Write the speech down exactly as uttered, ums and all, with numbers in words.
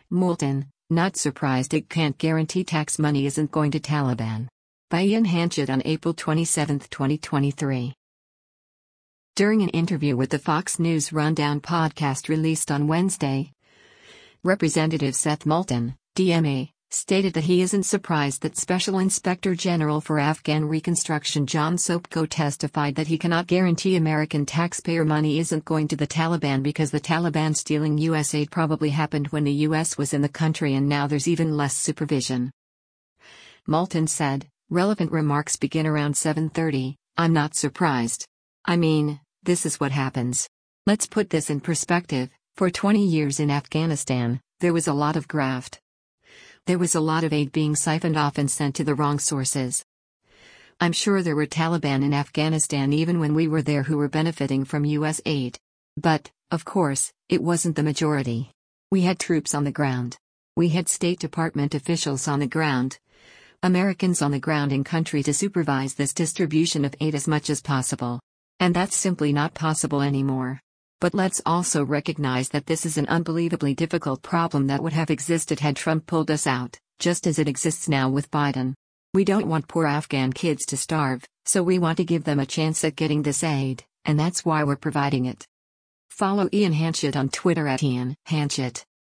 Moulton, not surprised it can't guarantee tax money isn't going to Taliban. By Ian Hanchett on April twenty-seventh, twenty twenty-three. During an interview with the Fox News Rundown podcast released on Wednesday, Representative Seth Moulton, D M A, stated that he isn't surprised that Special Inspector General for Afghan Reconstruction John Sopko testified that he cannot guarantee American taxpayer money isn't going to the Taliban because the Taliban stealing U S aid probably happened when the U S was in the country and now there's even less supervision. Moulton said, relevant remarks begin around seven thirty, I'm not surprised. I mean, this is what happens. Let's put this in perspective, for twenty years in Afghanistan, there was a lot of graft. There was a lot of aid being siphoned off and sent to the wrong sources. I'm sure there were Taliban in Afghanistan even when we were there who were benefiting from U S aid. But, of course, it wasn't the majority. We had troops on the ground. We had State Department officials on the ground. Americans on the ground in country to supervise this distribution of aid as much as possible. And that's simply not possible anymore. But let's also recognize that this is an unbelievably difficult problem that would have existed had Trump pulled us out, just as it exists now with Biden. We don't want poor Afghan kids to starve, so we want to give them a chance at getting this aid, and that's why we're providing it. Follow Ian Hanchett on Twitter at Ian Hanchett.